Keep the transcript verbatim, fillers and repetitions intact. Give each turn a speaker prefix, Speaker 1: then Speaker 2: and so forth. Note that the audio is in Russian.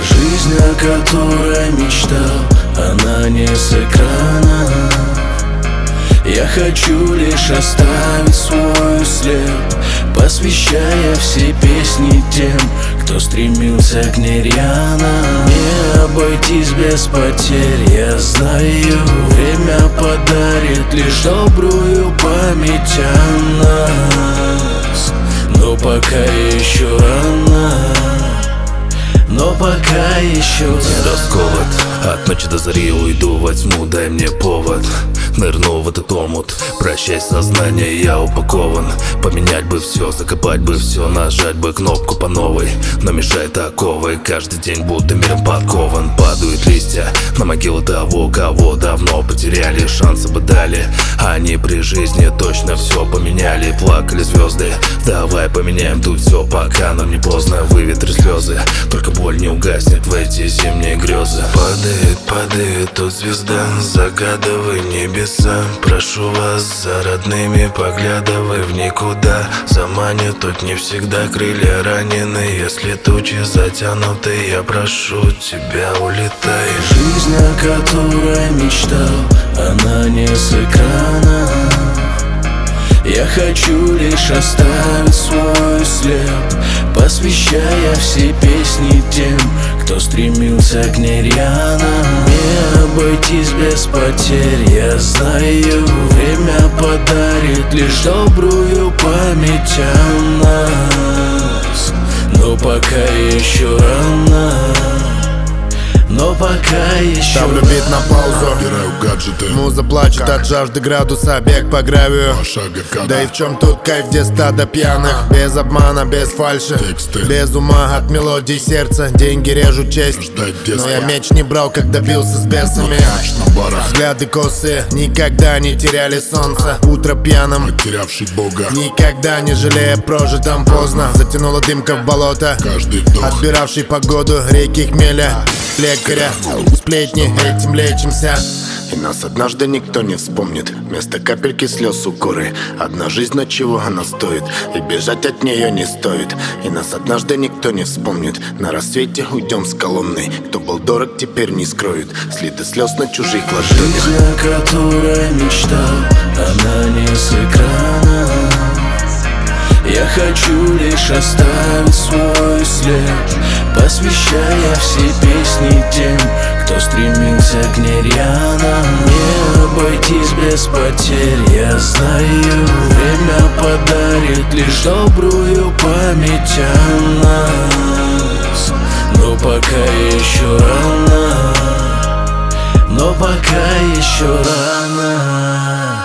Speaker 1: Жизнь, о которой мечтал, она не с экрана. Я хочу лишь оставить свой след, посвящая все песни тем, кто стремился к ней рьяно. Не обойтись без потерь, я знаю. Время подарит лишь добрую память о нас. Но пока еще рано, но пока еще
Speaker 2: всегда сковат. От ночи до зари уйду во тьму, дай мне повод. Нырну в этот омут, прощай сознание, я упакован. Поменять бы все, закопать бы все, нажать бы кнопку по новой. Но мешает оковы, каждый день будто миром подкован. Падают листья на могилу того, кого давно потеряли. Шансы бы дали, они при жизни точно все поменяли. Плакали звезды, давай поменяем тут все, пока нам не поздно. Выветри слезы, только боль не угаснет в эти зимние грезы. Падает, падает тут звезда, загадывай небеса. Прошу вас за родными, поглядывай в никуда. Заманит тут не всегда крылья ранены. Если тучи затянуты, я прошу тебя, улетай.
Speaker 1: Жизнь, о которой мечтал, она не с экрана. Я хочу лишь оставить свой след, посвящая все песни тем, кто стремился к ней рьяно. Не обойтись без потерь, я знаю. Время подарит лишь добрую память о нас. Но пока еще рано, но пока еще
Speaker 3: ставлю бит на паузу,
Speaker 4: убираю гаджеты.
Speaker 3: Муза плачет от жажды градуса, бег по гравию. Да и в чем тут кайф, где стадо пьяных? Без обмана, без фальши,
Speaker 4: Тексты.
Speaker 3: без ума от мелодий сердца. Деньги режут честь,
Speaker 4: Ждать
Speaker 3: но
Speaker 4: детства.
Speaker 3: я мяч не брал, когда бился с бесами.
Speaker 4: На барах,
Speaker 3: Взгляды косые, никогда не теряли солнце. Утро пьяным,
Speaker 4: потерявший Бога.
Speaker 3: никогда не жалея прожитом поздно. Затянула дымка в болото,
Speaker 4: Каждый вдох,
Speaker 3: отбиравший погоду, реки хмеля, лекаря, сплетни, этим лечимся. И нас однажды никто не вспомнит. Вместо капельки слез укоры. Одна жизнь, но чего она стоит? И бежать от нее не стоит. И нас однажды никто не вспомнит. На рассвете уйдем с колонной. Кто был дорог, теперь не скроет следы слез на чужих ладонях.
Speaker 1: жизнь, о которой мечтал, она не с экрана. Я хочу лишь оставить свой след, посвящая все песни тем, кто стремился к ней рьяно. Не обойтись без потерь, я знаю. Время подарит лишь добрую память о нас. Но пока еще рано, но пока еще рано.